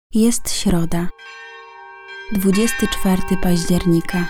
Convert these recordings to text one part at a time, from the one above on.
Jest środa, 24 października.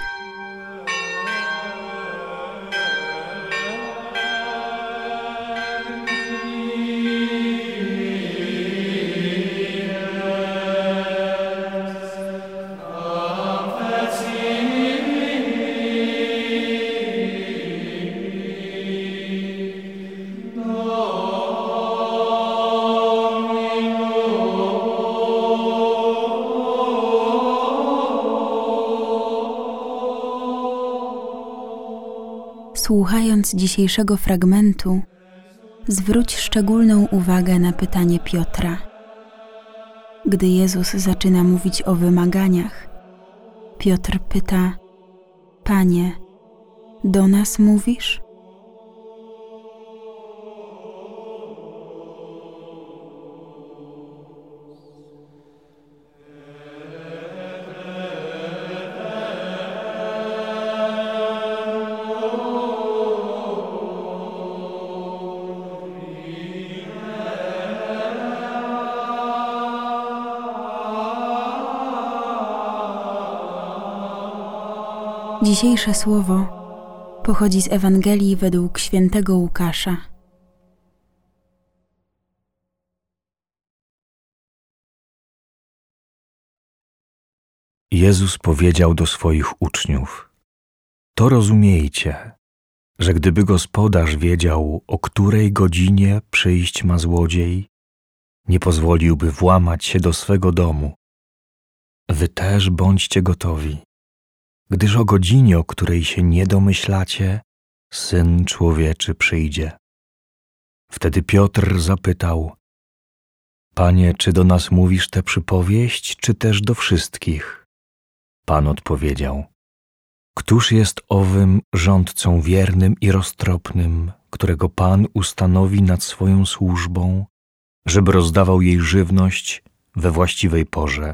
Słuchając dzisiejszego fragmentu, zwróć szczególną uwagę na pytanie Piotra. Gdy Jezus zaczyna mówić o wymaganiach, Piotr pyta: Panie, do nas mówisz? Dzisiejsze słowo pochodzi z Ewangelii według świętego Łukasza. Jezus powiedział do swoich uczniów: To rozumiejcie, że gdyby gospodarz wiedział, o której godzinie przyjść ma złodziej, nie pozwoliłby włamać się do swego domu. Wy też bądźcie gotowi, gdyż o godzinie, o której się nie domyślacie, Syn Człowieczy przyjdzie. Wtedy Piotr zapytał: Panie, czy do nas mówisz tę przypowieść, czy też do wszystkich? Pan odpowiedział: Któż jest owym rządcą wiernym i roztropnym, którego Pan ustanowi nad swoją służbą, żeby rozdawał jej żywność we właściwej porze?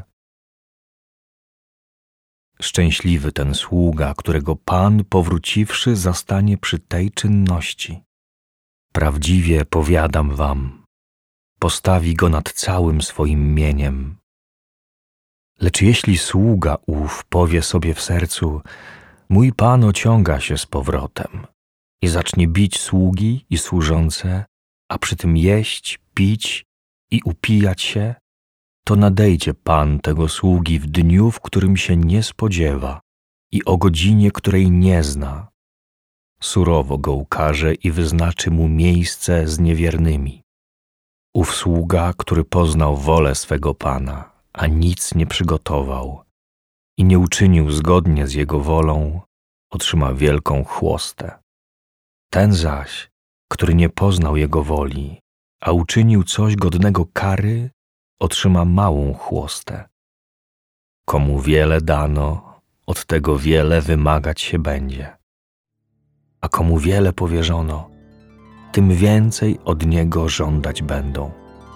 Szczęśliwy ten sługa, którego Pan, powróciwszy, zastanie przy tej czynności. Prawdziwie powiadam wam, postawi go nad całym swoim mieniem. Lecz jeśli sługa ów powie sobie w sercu: Mój Pan ociąga się z powrotem, i zacznie bić sługi i służące, a przy tym jeść, pić i upijać się, to nadejdzie Pan tego sługi w dniu, w którym się nie spodziewa i o godzinie, której nie zna. Surowo go ukarze i wyznaczy mu miejsce z niewiernymi. Ów sługa, który poznał wolę swego Pana, a nic nie przygotował i nie uczynił zgodnie z jego wolą, otrzyma wielką chłostę. Ten zaś, który nie poznał jego woli, a uczynił coś godnego kary, otrzyma małą chłostę. Komu wiele dano, od tego wiele wymagać się będzie. A komu wiele powierzono, tym więcej od niego żądać będą.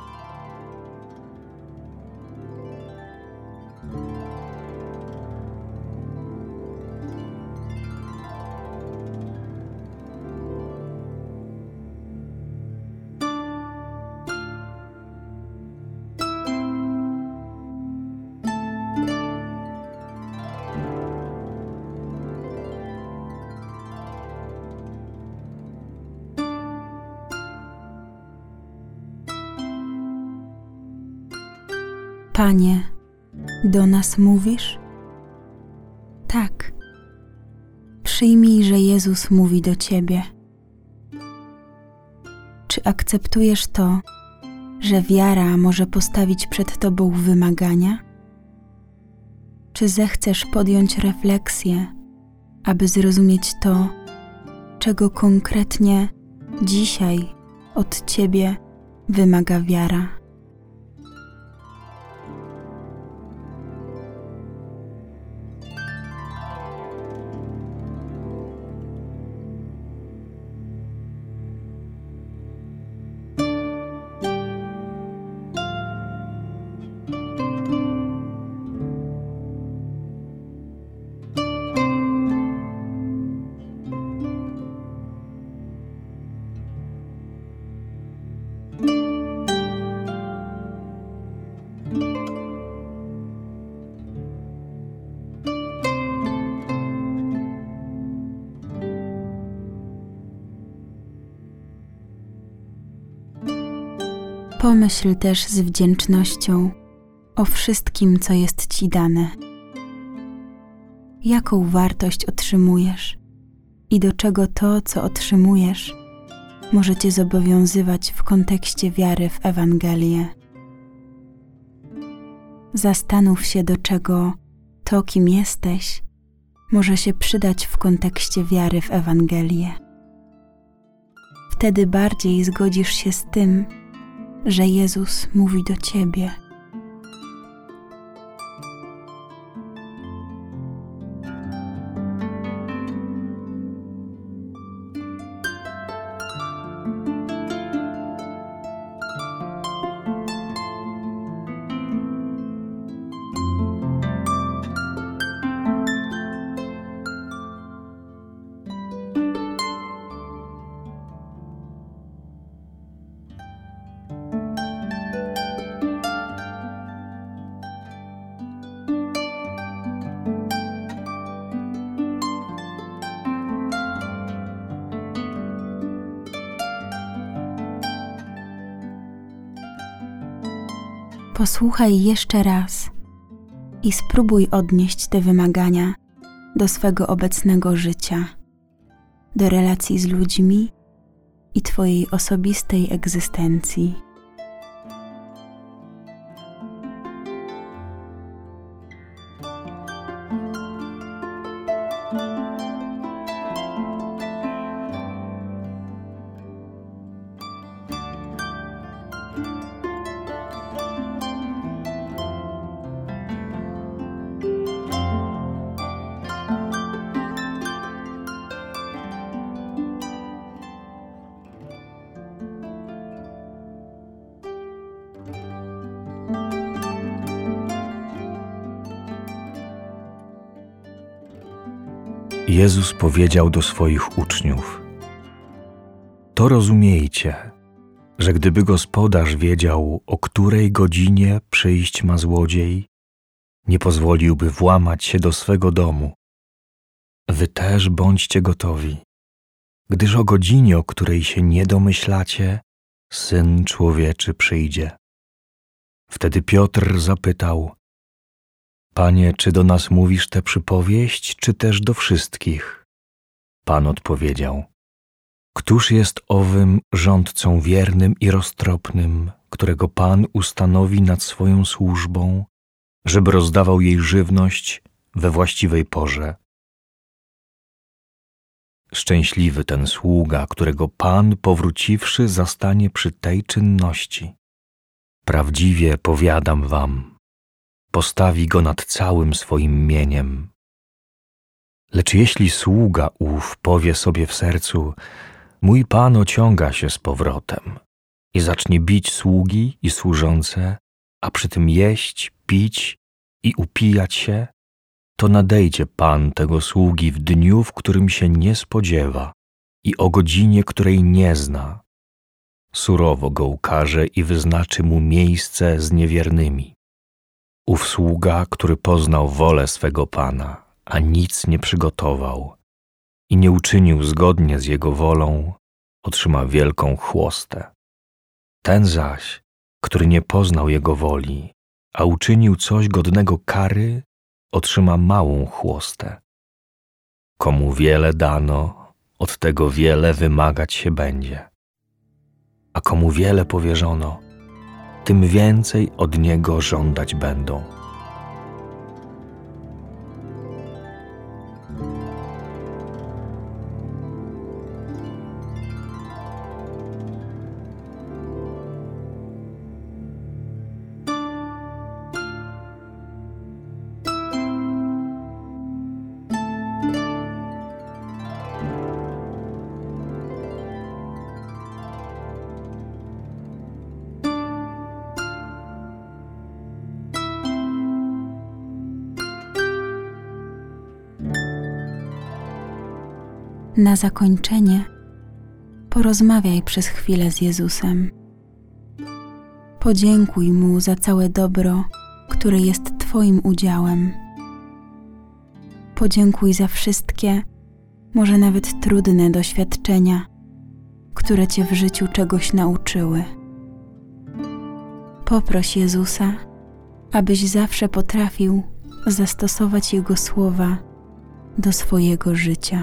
Panie, do nas mówisz? Tak. Przyjmij, że Jezus mówi do Ciebie. Czy akceptujesz to, że wiara może postawić przed Tobą wymagania? Czy zechcesz podjąć refleksję, aby zrozumieć to, czego konkretnie dzisiaj od Ciebie wymaga wiara? Pomyśl też z wdzięcznością o wszystkim, co jest Ci dane. Jaką wartość otrzymujesz i do czego to, co otrzymujesz, może Cię zobowiązywać w kontekście wiary w Ewangelię. Zastanów się, do czego to, kim jesteś, może się przydać w kontekście wiary w Ewangelię. Wtedy bardziej zgodzisz się z tym, że Jezus mówi do Ciebie. Posłuchaj jeszcze raz i spróbuj odnieść te wymagania do swego obecnego życia, do relacji z ludźmi i Twojej osobistej egzystencji. Jezus powiedział do swoich uczniów: to rozumiejcie, że gdyby gospodarz wiedział, o której godzinie przyjść ma złodziej, nie pozwoliłby włamać się do swego domu. Wy też bądźcie gotowi, gdyż o godzinie, o której się nie domyślacie, Syn Człowieczy przyjdzie. Wtedy Piotr zapytał: Panie, czy do nas mówisz tę przypowieść, czy też do wszystkich? Pan odpowiedział: Któż jest owym rządcą wiernym i roztropnym, którego Pan ustanowi nad swoją służbą, żeby rozdawał jej żywność we właściwej porze? Szczęśliwy ten sługa, którego Pan, powróciwszy, zastanie przy tej czynności. Prawdziwie powiadam wam, postawi go nad całym swoim mieniem. Lecz jeśli sługa ów powie sobie w sercu: mój Pan ociąga się z powrotem, i zacznie bić sługi i służące, a przy tym jeść, pić i upijać się, to nadejdzie Pan tego sługi w dniu, w którym się nie spodziewa i o godzinie, której nie zna. Surowo go ukarze i wyznaczy mu miejsce z niewiernymi. Ów sługa, który poznał wolę swego Pana, a nic nie przygotował i nie uczynił zgodnie z jego wolą, otrzyma wielką chłostę. Ten zaś, który nie poznał jego woli, a uczynił coś godnego kary, otrzyma małą chłostę. Komu wiele dano, od tego wiele wymagać się będzie. A komu wiele powierzono, tym więcej od niego żądać będą. Na zakończenie porozmawiaj przez chwilę z Jezusem. Podziękuj Mu za całe dobro, które jest Twoim udziałem. Podziękuj za wszystkie, może nawet trudne doświadczenia, które Cię w życiu czegoś nauczyły. Poproś Jezusa, abyś zawsze potrafił zastosować Jego słowa do swojego życia.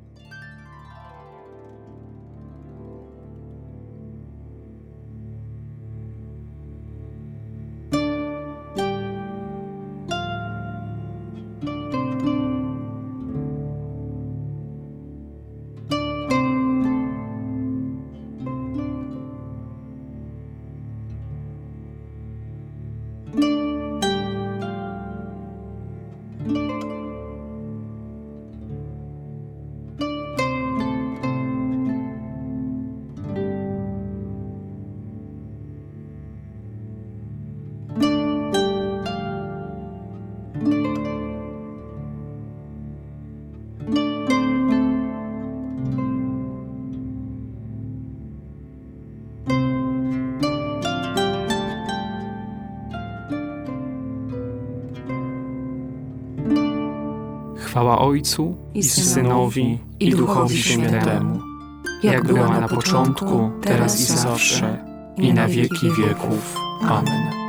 Chwała Ojcu i Synowi, i Duchowi Świętemu, jak była na początku, teraz i zawsze, i na wieki wieków. Amen.